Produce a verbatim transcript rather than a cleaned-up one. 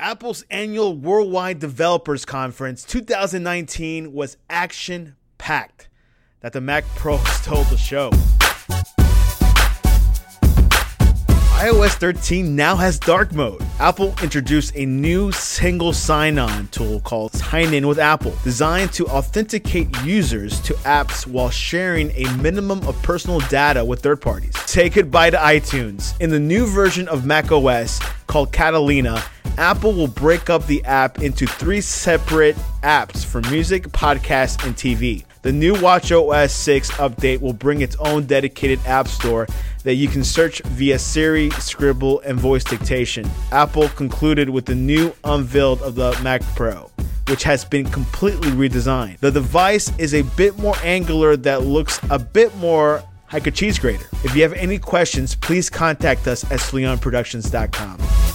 Apple's annual Worldwide Developers Conference twenty nineteen was action-packed. That the Mac Pro stole the show. i O S thirteen now has dark mode. Apple introduced a new single sign-on tool called Sign In with Apple, designed to authenticate users to apps while sharing a minimum of personal data with third parties. Say goodbye to iTunes. In the new version of macOS called Catalina, Apple will break up the app into three separate apps for music, podcasts, and T V. The new watchOS six update will bring its own dedicated app store that you can search via Siri, Scribble, and voice dictation. Apple concluded with the new unveiled of the Mac Pro, which has been completely redesigned. The device is a bit more angular that looks a bit more like a cheese grater. If you have any questions, please contact us at sleon productions dot com.